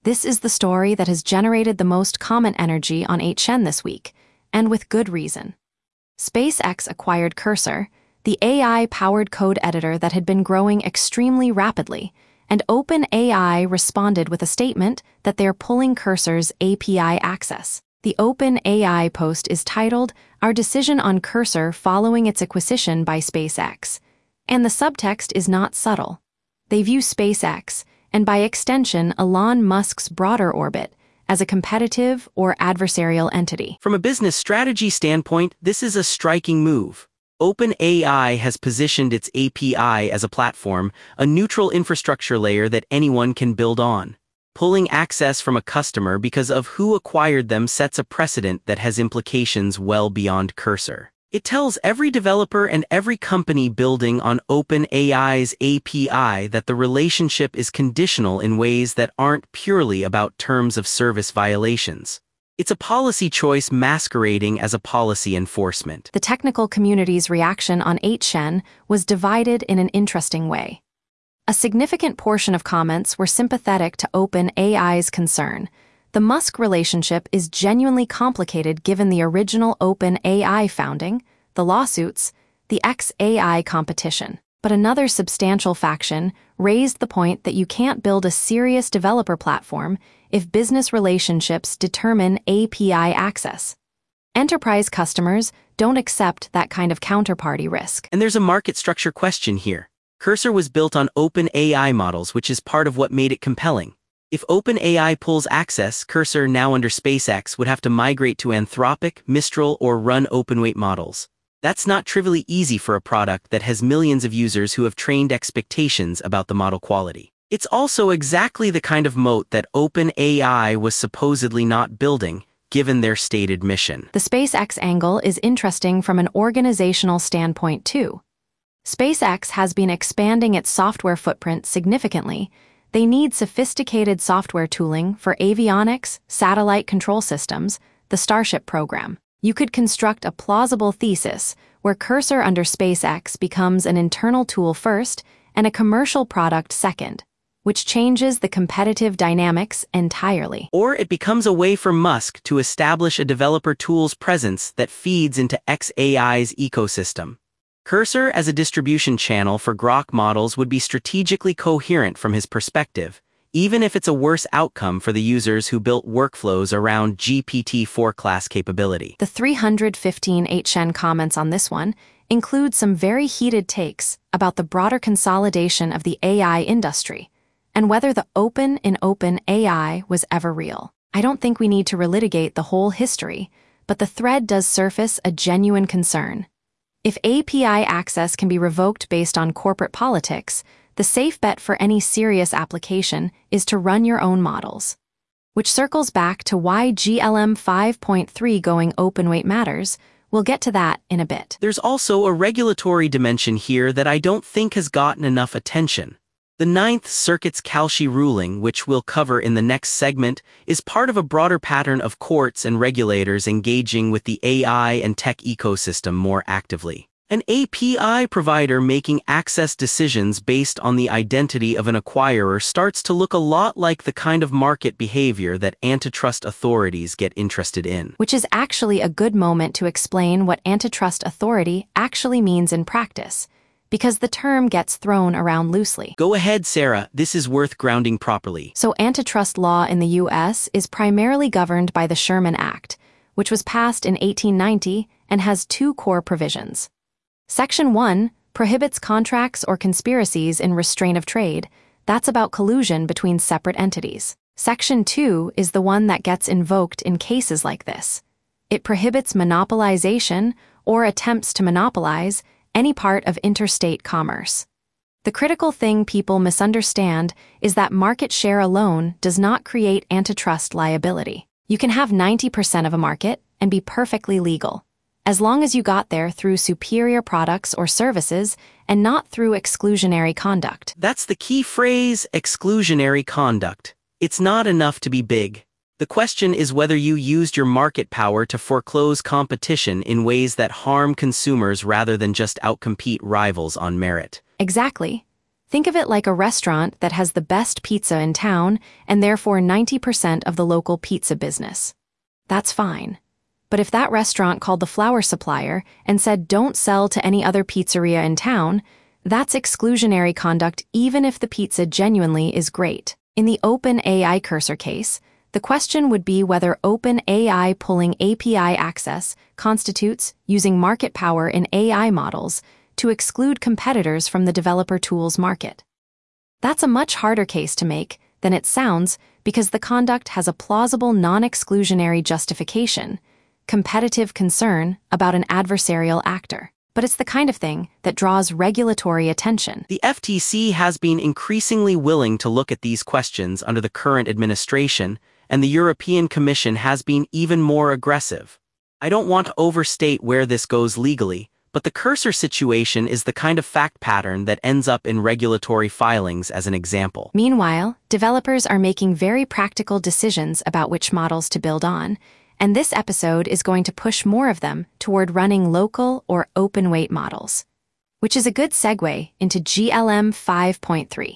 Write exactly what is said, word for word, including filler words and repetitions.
This is the story that has generated the most comment energy on eight chan this week, and with good reason. SpaceX acquired Cursor, the A I-powered code editor that had been growing extremely rapidly, and OpenAI responded with a statement that they're pulling Cursor's A P I access. The OpenAI post is titled, "Our Decision on Cursor Following Its Acquisition by SpaceX," and the subtext is not subtle. They view SpaceX, and by extension Elon Musk's broader orbit, as a competitive or adversarial entity. From a business strategy standpoint, this is a striking move. OpenAI has positioned its A P I as a platform, a neutral infrastructure layer that anyone can build on. Pulling access from a customer because of who acquired them sets a precedent that has implications well beyond Cursor. It tells every developer and every company building on OpenAI's A P I that the relationship is conditional in ways that aren't purely about terms of service violations. It's a policy choice masquerading as a policy enforcement. The technical community's reaction on eight chan was divided in an interesting way. A significant portion of comments were sympathetic to OpenAI's concern. The Musk relationship is genuinely complicated given the original OpenAI founding, the lawsuits, the X A I competition. But another substantial faction raised the point that you can't build a serious developer platform if business relationships determine A P I access. Enterprise customers don't accept that kind of counterparty risk. And there's a market structure question here. Cursor was built on OpenAI models, which is part of what made it compelling. If OpenAI pulls access, Cursor, now under SpaceX, would have to migrate to Anthropic, Mistral, or run openweight models. That's not trivially easy for a product that has millions of users who have trained expectations about the model quality. It's also exactly the kind of moat that OpenAI was supposedly not building, given their stated mission. The SpaceX angle is interesting from an organizational standpoint too. SpaceX has been expanding its software footprint significantly. They need sophisticated software tooling for avionics, satellite control systems, the Starship program. You could construct a plausible thesis where Cursor under SpaceX becomes an internal tool first and a commercial product second, which changes the competitive dynamics entirely. Or it becomes a way for Musk to establish a developer tools presence that feeds into X A I's ecosystem. Cursor as a distribution channel for Grok models would be strategically coherent from his perspective, even if it's a worse outcome for the users who built workflows around G P T four class capability. The three hundred fifteen eight chan comments on this one include some very heated takes about the broader consolidation of the A I industry and whether the open in OpenAI was ever real. I don't think we need to relitigate the whole history, but the thread does surface a genuine concern. If A P I access can be revoked based on corporate politics, the safe bet for any serious application is to run your own models. Which circles back to why G L M five point three going openweight matters. We'll get to that in a bit. There's also a regulatory dimension here that I don't think has gotten enough attention. The Ninth Circuit's Kalshi ruling, which we'll cover in the next segment, is part of a broader pattern of courts and regulators engaging with the A I and tech ecosystem more actively. An A P I provider making access decisions based on the identity of an acquirer starts to look a lot like the kind of market behavior that antitrust authorities get interested in. Which is actually a good moment to explain what antitrust authority actually means in practice, because the term gets thrown around loosely. Go ahead, Sarah. This is worth grounding properly. So antitrust law in the U S is primarily governed by the Sherman Act, which was passed in eighteen ninety and has two core provisions. Section one prohibits contracts or conspiracies in restraint of trade. That's about collusion between separate entities. Section two is the one that gets invoked in cases like this. It prohibits monopolization or attempts to monopolize any part of interstate commerce. The critical thing people misunderstand is that market share alone does not create antitrust liability. You can have ninety percent of a market and be perfectly legal, as long as you got there through superior products or services and not through exclusionary conduct. That's the key phrase, exclusionary conduct. It's not enough to be big. The question is whether you used your market power to foreclose competition in ways that harm consumers rather than just outcompete rivals on merit. Exactly. Think of it like a restaurant that has the best pizza in town and therefore ninety percent of the local pizza business. That's fine. But if that restaurant called the flour supplier and said don't sell to any other pizzeria in town, that's exclusionary conduct even if the pizza genuinely is great. In the OpenAI cursor case, the question would be whether OpenAI pulling A P I access constitutes using market power in A I models to exclude competitors from the developer tools market. That's a much harder case to make than it sounds because the conduct has a plausible non-exclusionary justification, competitive concern about an adversarial actor. But it's the kind of thing that draws regulatory attention. The F T C has been increasingly willing to look at these questions under the current administration, and the European Commission has been even more aggressive. I don't want to overstate where this goes legally, but the cursor situation is the kind of fact pattern that ends up in regulatory filings as an example. Meanwhile, developers are making very practical decisions about which models to build on, and this episode is going to push more of them toward running local or open weight models, which is a good segue into G L M five point three.